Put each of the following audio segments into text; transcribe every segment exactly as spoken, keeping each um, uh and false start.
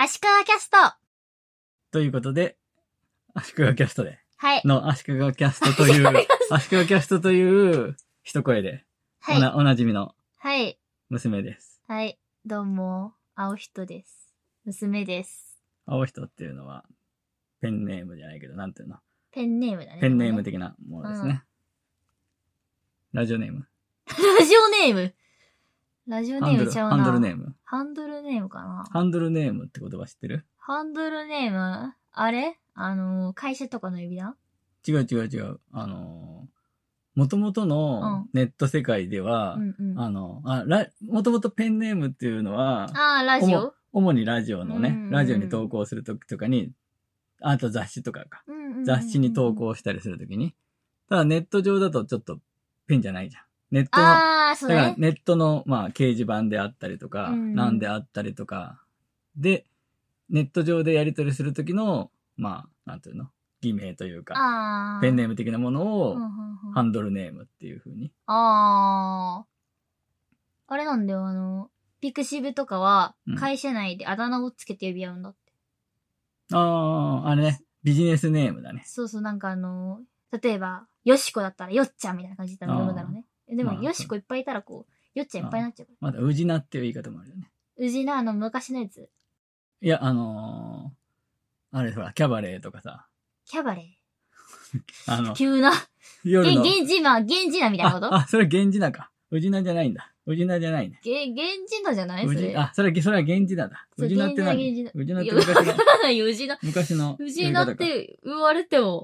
足利キャストということで、足利キャストで。 はい。 の足利キャストという、足利キャストという一声で、 はい。 おな、おなじみのはい。 娘です。 はい。どうも、青人です。娘です。 青人っていうのは、ペンネームじゃないけど、なんていうの？ ペンネームだね。 ペンネーム的なものですね。うん、ラジオネーム。 ラジオネームラジオネームちゃうな。 ハンドルネーム。 ハンドルネームかな。 ハンドルネームって言葉知ってる？ ハンドルネームあれあのー、会社とかの呼び名？ 違う違う違う。あのー、元々のネット世界では、 うんうんうん、 あの、あ、ら、元々ペンネームっていうのは、 ああ、ラジオ主にラジオのね、 うんうんうん、 ラジオに投稿するときとかに、あと雑誌とかか、 うんうんうんうん。 雑誌に投稿したりするときに、ただネット上だとちょっとペンじゃないじゃん。ネットの、 あー、そうね、 だからネットの、まあ、掲示板であったりとか、 うん、 なんであったりとか、で、ネット上でやり取りするときの、まあ、なんていうの？偽名というか、ペンネーム的なものを、ハンドルネームっていう風に。 あー。あれなんだよ、あの、ピクシブとかは、会社内であだ名をつけて呼び合うんだって。 うん、あー、あれね、ビジネスネームだね。 そうそう、なんかあの、例えば、よしこだったらよっちゃんみたいな感じで呼ぶんだろうね。でも、まあ、よしこいっぱいいたらこう、よっちゃんいっぱいになっちゃうから。 まだ、うじなっていう言い方もあるよね。 うじな、あの、昔のやつ。 いや、あのー、あれほら、キャバレーとかさ。 キャバレーあの、 急な。 夜の。 げ、源氏名、源氏名みたいなこと？ あ、あ、それ源氏名か。うじなじゃないんだ。うじなじゃないね。 げ、源氏名じゃないそれ。 あ、それ、それは源氏名だ。うじなって何？うじなって昔の。 わからないよ、うじな。 昔の。 うじなって言われても。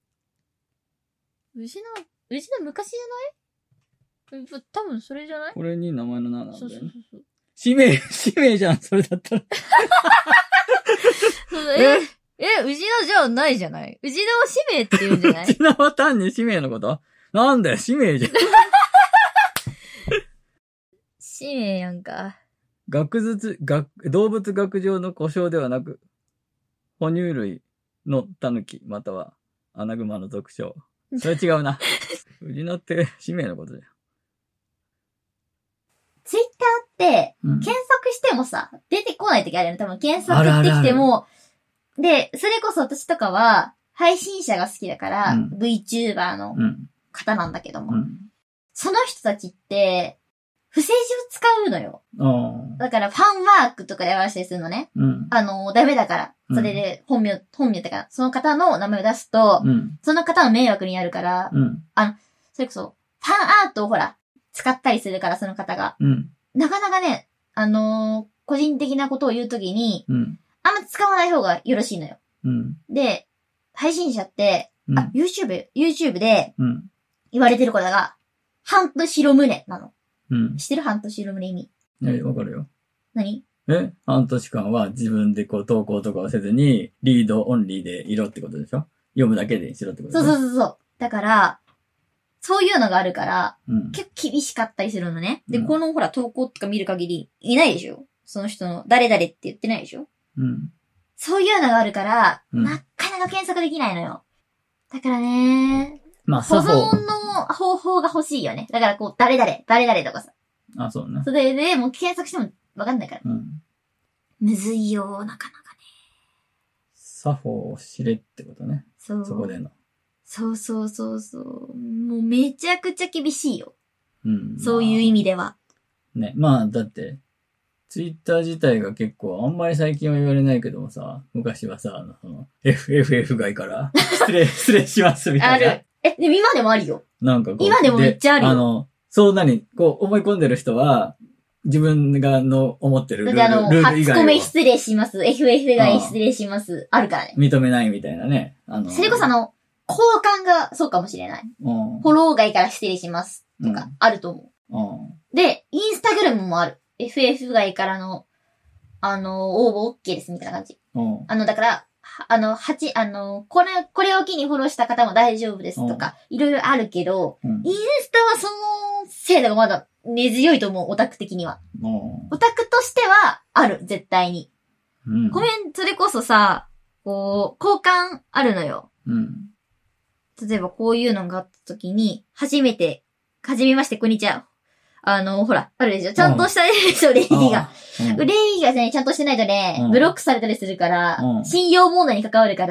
うじな、うじな昔じゃない？多分それじゃない？ これに名前の名なんだよね。 そうそうそうそう。 使命、使命じゃん、それだったら。 そうええ、うじなじゃないじゃない？うじなは使命って言うんじゃないうじなは単に使命のこと？なんだよ、使命じゃん。 使命やんか。 学術、学、動物学上の呼称ではなく、哺乳類のタヌキ、またはアナグマの俗称。それ違うな。うじなって使命のことじゃん。 ツイッターって、検索してもさ、うん、出てこない時あるよね。多分検索ってきても、あるあるあるで、それこそ私とかは、配信者が好きだから、うん、VTuber の方なんだけども、うん、その人たちって、不正字を使うのよ。だから、ファンワークとかでやらせたりするのね。うん、あの、ダメだから。それで、本名、本名だから、その方の名前を出すと、うん、その方の迷惑になるから、うん、あの、それこそ、ファンアートをほら、使ったりするから、その方が。うん、なかなかね、あのー、個人的なことを言うときに、うん、あんま使わない方がよろしいのよ。うん、で、配信者って、うん、あ、YouTube、YouTube で、言われてることが、半と白胸なの。うん、知ってる？半年色の意味。 え、わかるよ。 何？ え半年間は自分でこう投稿とかをせずに、リードオンリーでいろってことでしょ？読むだけでしろってことでしょ？ そうそうそうそう。だから、そういうのがあるから、うん、結構厳しかったりするのね。で、うん、このほら投稿とか見る限り、いないでしょ？その人の誰々って言ってないでしょ？うん。そういうのがあるから、うん、なかなか検索できないのよ。だからねー。まあ、保存の方法が欲しいよね。だからこう、誰々、誰々とかさ。 あ、そうね。 それで、もう検索してもわかんないから。うん。むずいよ、なかなかね。 作法を知れってことね。そう。そこでの。 そうそうそうそう。もうめちゃくちゃ厳しいよ。うん。そういう意味では。 ね。まあ、だって、ツイッター自体が結構、あんまり最近は言われないけどもさ、昔はさ、あの、その、エフエフエフ 外から、失礼、失礼しますみたいな。 ある。え、でも今でもあるよ。 なんかこう。 今でもめっちゃあるよ。 あの、そうなに、こう思い込んでる人は、自分がの思ってるルール、 あの、 ルール以外を。 初コメ失礼します。エフエフ 外失礼します。あるからね。 認めないみたいなね。あの、 それこそあの、交換がそうかもしれない。うん、フォロー外から失礼します。とか、あると思う、うん。で、インスタグラムもある。エフエフ 外からの、あの、応募 OK ですみたいな感じ。うん、あの、だから、あの、はち、あの、これ、これを機にフォローした方も大丈夫ですとか、いろいろあるけど、うん、インスタはその精度がまだ根強いと思う、オタク的には。うん、オタクとしては、ある、絶対に。うん、コメント、それこそさ、こう、交換あるのよ。うん、例えばこういうのがあった時に、初めて、はじめまして、こんにちは。 あの、ほら、あるでしょ。ちゃんとしたでしょ、礼儀が。礼儀がね、ちゃんとしてないとね、ブロックされたりするから、信用問題に関わるから、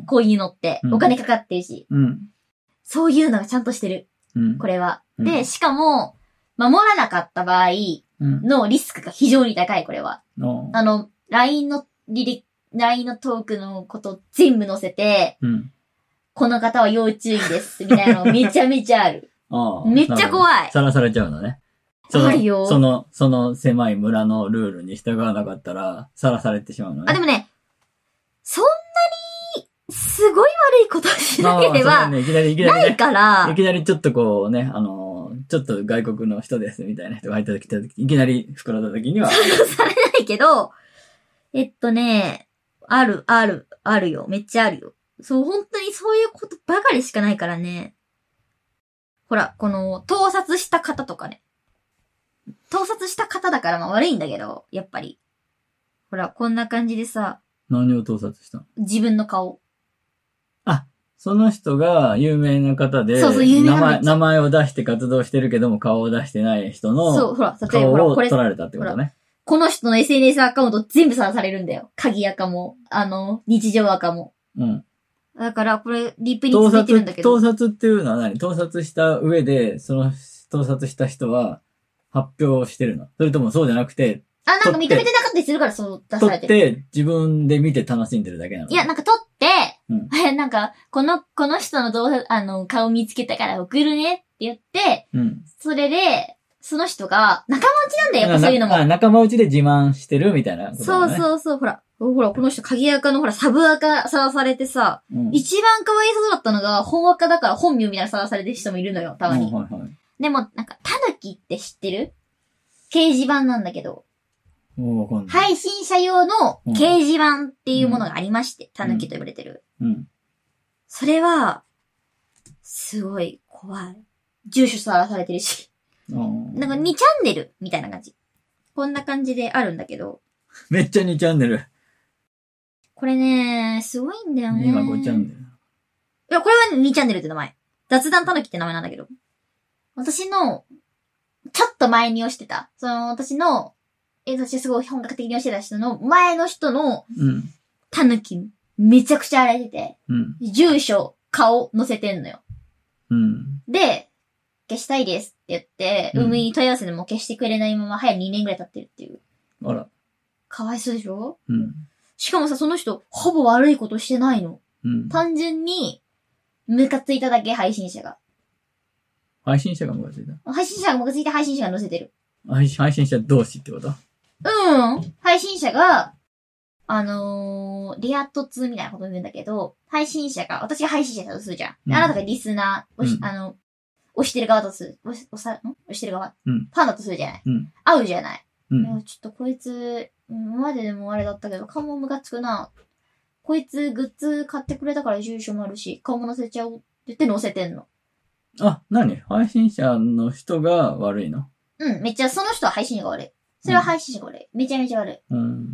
こういうのって、お金かかってるし。そういうのがちゃんとしてる。これは。で、しかも、守らなかった場合のリスクが非常に高い、これは。あの、ライン の履歴、ライン のトークのこと全部載せて、この方は要注意です、みたいなのめちゃめちゃある。めっちゃ怖い。 さらされちゃうのね。あるよ。その、その狭い村のルールに従わなかったら、さらされてしまうのね。 あ、でもね、そんなに、すごい悪いことしなければ、 ね、いきなりいきなり、ね、 ないから、 いきなりちょっとこうね、あの、ちょっと外国の人ですみたいな人が入ってきた時、いきなり膨らんだ時には。 されないけど、えっとね、ある、ある、あるよ。めっちゃあるよ。そう、本当にそういうことばかりしかないからね。ほら、この、盗撮した方とかね。盗撮した方だからまあ悪いんだけど、やっぱり。ほら、こんな感じでさ。 何を盗撮したの？ 自分の顔。 あ、その人が有名な方で、 そうそう、有名な名前、名前を出して活動してるけども顔を出してない人の、そう、ほら、例えば顔を取られたってことね。 この人の エスエヌエス アカウント全部さらされるんだよ。鍵アカも、あの、日常アカも。うん。だから、これ、リプについてるんだけど。 盗撮、盗撮っていうのは何？盗撮した上で、その、盗撮した人は、発表してるの？それともそうじゃなくて、 あ、なんか認めてなかったりするからそう出されてる。 撮って、自分で見て楽しんでるだけなの？ いや、なんか撮って、うん、なんか、この、この人の動画、あの、顔見つけたから送るねって言って、うん、それで、その人が、仲間内なんだよ、やっぱそういうのも。 あ、仲間内で自慢してるみたいなことだね。 そうそうそう、ほら。ほら、この人、鍵垢のほら、サブ垢さらされてさ、うん、一番可愛そうだったのが、本垢だから本名みたいなさらされてる人もいるのよ、たまに。うんはいはい、でも、なんか、タヌキって知ってる？掲示板なんだけど。 わかんない。 配信者用の掲示板っていうものがありまして、タヌキと呼ばれてる。うん。うん、それは、すごい怖い。住所さらされてるし。なんかにチャンネルみたいな感じ。こんな感じであるんだけど。 めっちゃにチャンネル。 これね、すごいんだよね。 今ごチャンネル。いや、これはにチャンネルって名前。雑談たぬきって名前なんだけど。私の、ちょっと前に押してた。その、私の、え、私すごい本格的に押してた人の、前の人の、たぬき、めちゃくちゃ荒れてて、うん、住所、顔載せてんのよ。うん、で、消したいですって言って、うん、運営に問い合わせでも消してくれないまま、早にねんぐらい経ってるっていう。あら。かわいそうでしょ？うん。しかもさ、その人、ほぼ悪いことしてないの。うん。単純に、ムカついただけ、配信者が。 配信者がムカついた？ 配信者がムカついて配信者が載せてる。 配信者同士ってこと？ うん。配信者が、あのー、リアットツーみたいなこと言うんだけど、配信者が、私が配信者だとするじゃん。うん、あなたがリスナー、うん、あの、押してる側だとする。押し、押さ、ん押してる側、うん、ファンだとするじゃない。うん、会うじゃない。うん、いやちょっとこいつ、今まででもあれだったけど、顔もムカつくな。こいつグッズ買ってくれたから住所もあるし、顔も載せちゃおうって言って載せてんの。 あ、何？配信者の人が悪いの？ うん、めっちゃ、その人は配信者が悪い。それは配信者が悪い。めちゃめちゃ悪い。うん。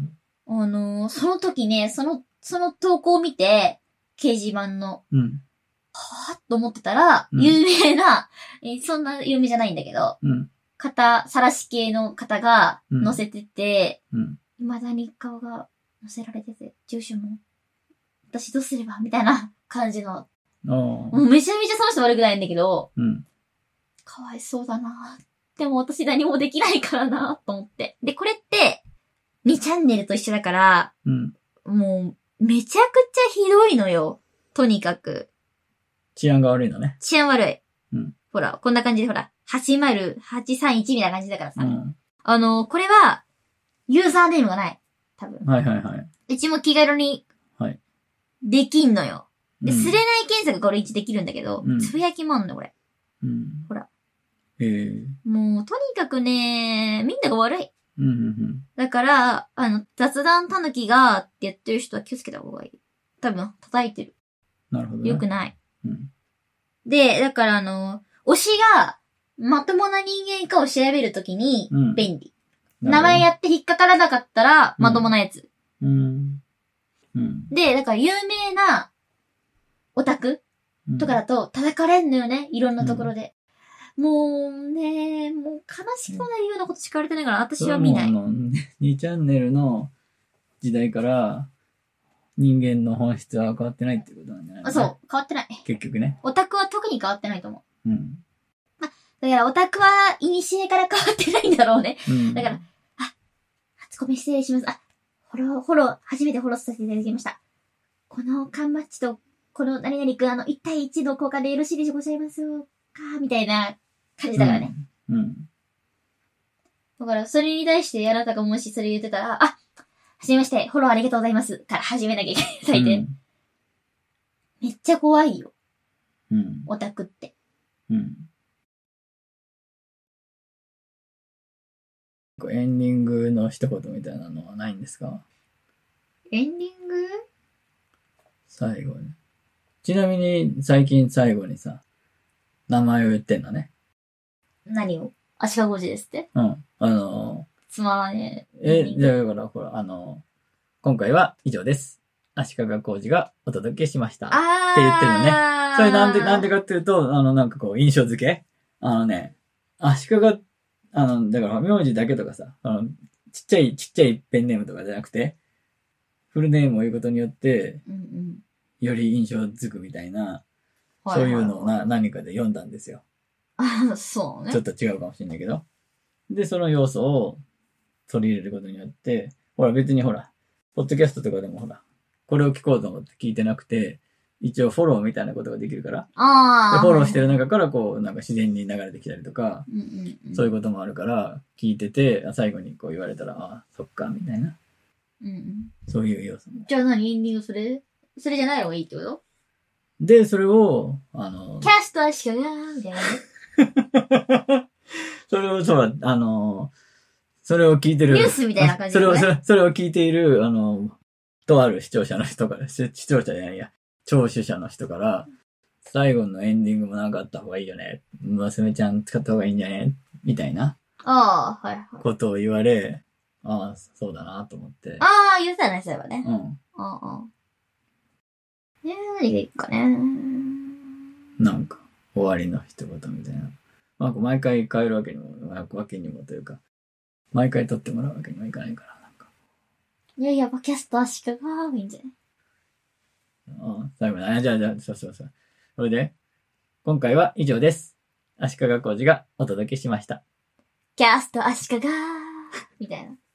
あのー、その時ね、その、その投稿を見て、掲示板の、うん。はぁと思ってたら、うん、有名な、え、そんな有名じゃないんだけど、うん。方、さらし系の方が載せてて、うん。未だに顔が載せられてて、住所も、私どうすればみたいな感じの。もうめちゃめちゃその人悪くないんだけど、うん。かわいそうだなでも私何もできないからなと思って。で、これって、にチャンネルと一緒だから、うん。もう、めちゃくちゃひどいのよ。とにかく。 治安が悪いのね。 治安悪い。うん。ほら、こんな感じでほら、はちまるはちさんいちみたいな感じだからさ。うん。あの、これは、ユーザーネームがない。多分。はいはいはい。うちも気軽に、はい。できんのよ。で、うん、すれない検索これ一できるんだけど、うん、つぶやきもあんのこれ。うん。ほら。へえ。もう、とにかくね、みんなが悪い。うんうんうん。だから、あの、雑談たぬきがって言ってる人は気をつけた方がいい。多分、叩いてる。 なるほど、ね。 よくない。うん。で、だからあの、推しが、まともな人間かを調べるときに、便利。うん、名前やって引っかからなかったら、まともなやつ。うん。うん。で、だから有名な、オタクとかだと叩かれんのよね。いろんなところで。 もうね、もう悲しくなるようなことしか言われてないから、私は見ない。 もうあの、にチャンネルの時代から、人間の本質は変わってないってことなんじゃないの、ね、 そう、変わってない。 結局ね。 オタクは特に変わってないと思う。 うん。 ま、だからオタクは、イニシエから変わってないんだろうね。うん、だから、あ、初コメ失礼します。あ、フォロー、フォロー、初めてフォローさせていただきました。この缶バッジと、この何々くん、あの、いち対いちの交換でよろしいでございますかみたいな感じだからね。うん。うん、だから、それに対してあなたがもしそれ言ってたら、あ、はじめまして、フォローありがとうございます。から始めなきゃいけない。最低、うん。めっちゃ怖いよ。うん。オタクって。うん。 エンディングの一言みたいなのはないんですか？ エンディング？ 最後に。ちなみに、最近最後にさ、名前を言ってんのね。 何を？足利文字ですって？ うん。あのー、 つまらねえ。え、じゃあ、だから、ほら、あのー、今回は以上です。足利浩二がお届けしました。って言ってるのね。それなんで、なんでかっていうと、あの、なんかこう、印象付けあのね、足利、あの、だから、名字だけとかさ、あの、ちっちゃい、ちっちゃいペンネームとかじゃなくて、フルネームを言うことによって、うんうん、より印象づくみたいな、そういうのをな、何かで読んだんですよ。 あ、そうね。 ちょっと違うかもしれないけど。で、その要素を取り入れることによって、ほら別にほら、ポッドキャストとかでもほら、これを聞こうと思って聞いてなくて、一応フォローみたいなことができるから。ああ。フォローしてる中からこう、なんか自然に流れてきたりとか、うんうんうん、そういうこともあるから、聞いてて、最後にこう言われたら、ああ、そっか、みたいな。うんうん、そういう要素も。 じゃあ何エンディングそれそれじゃない方がいいってこと？ で、それを、あの、 キャストはしかがーみたいな。 それを、そう、あの、それを聞いてる。 ニュースみたいな感じ、ね、 それを、それ、それを聞いている、あの、とある視聴者の人から、視聴者じゃないや、聴取者の人から、最後のエンディングもなんかあった方がいいよね。娘ちゃん使った方がいいんじゃねみたいな。 ああ、はいはい。 ことを言われ、ああ、そうだなと思って。 ああ、言ってたね、そういえばね。うん。ああ。ねえ、何がいいかね。 なんか、終わりの一言みたいな。まあ、毎回変えるわけにも、わけにもというか、毎回撮ってもらうわけにもいかないから、なんか。 いやいや、キャスト足利がいいんじゃない？ ああ、最後に、あ、じゃあ、じゃあ、そうそうそう。それで、今回は以上です。足利浩二がお届けしました。 キャスト足利みたいな。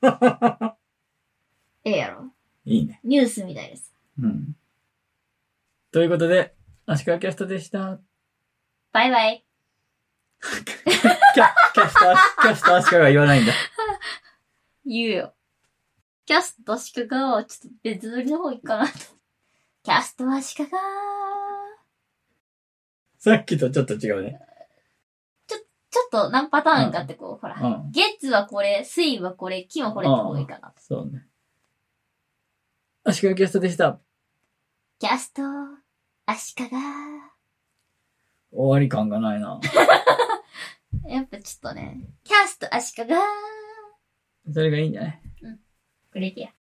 ええやろ。 いいね。 ニュースみたいです。 うん。ということで、足利キャストでした。 バイバイ。 キャ、キャスト、キャスト足利は言わないんだ。 言うよ。キャスト足利はちょっと別撮りの方がいいかなと。キャスト足利さっきとちょっと違うね。 ちょ、ちょっと何パターンかってこう、うん、ほら、うん。月はこれ、水はこれ、金はこれって方がいいかな。 そうね。足利キャストでした。 キャスト、足利。 終わり感がないな。 やっぱちょっとね、キャスト足利。 それがいいんじゃない？ うん。これでや。